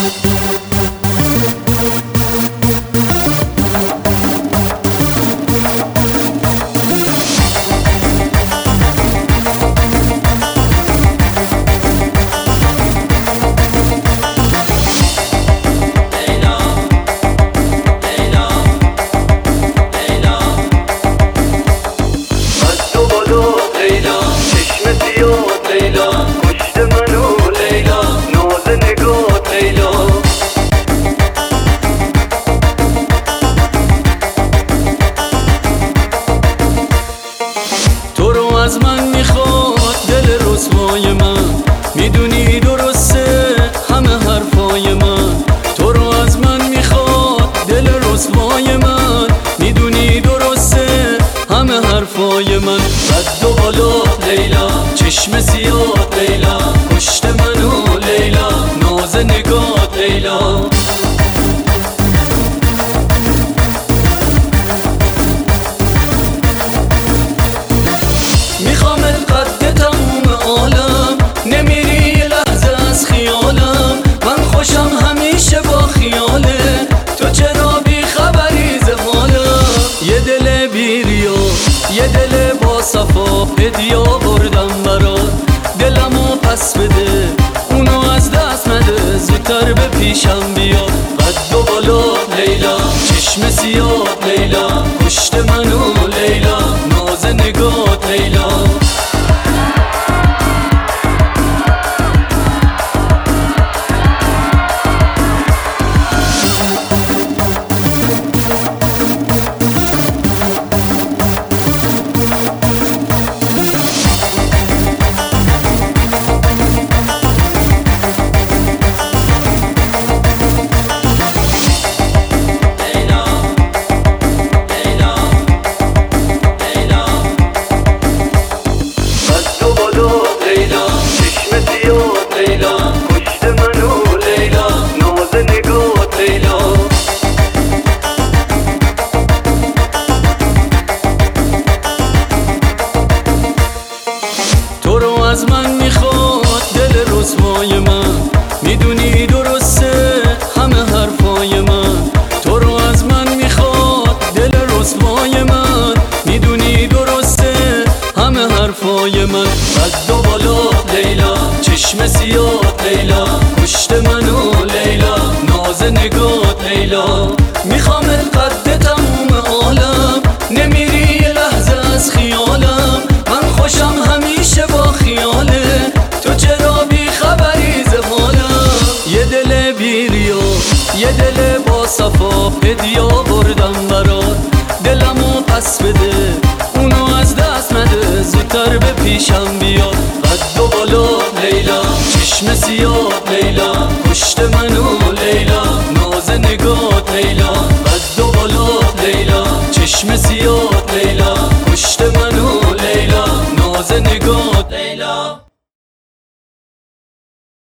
از من میخواد دل رسوای من، میدونی درسته همه حرفای من. تو رو از من میخواد دل رسوای من، میدونی درسته همه حرفای من. قد و بالا لیلا، چشم سیاه لیلا، پشت منو لیلا، ناز نگاه لیلا. یه دل با صفا هدیه بردم برات، دلمو پس بده اونو از دست نده، زودتر به پیشم بیا. قد و بالا لیلا، چشم سیاه لیلا، پشت منو لیلا، ناز نگاه لیلا. از من میخواد دل رسوای من، میدونی درسته همه حرفای من. تو رو از من میخواد دل رسوای من، میدونی درسته همه حرفای من. قد و بالا لیلا، چشم سیاه لیلا، پشت منو لیلا، ناز نگاه لیلا. میخوام قد تموم عالم، نمیری یه لحظه از خیالم. من خوشم همیشه با خیاله، تو چرا بی خبری ز حالم. یه دل بیریا، یه دل با صفا هدیه بردم برات، دلمو پس بده اونو از دست نده، زودتر به پیشم بیا. قد و بالا لیلا، چشم سیاه لیلا، پشت منو لیلا، ناز نگاه لیلا. قد و بالا لیلا، چشم سیاه لیلا، پشت منو لیلا، ناز نگاه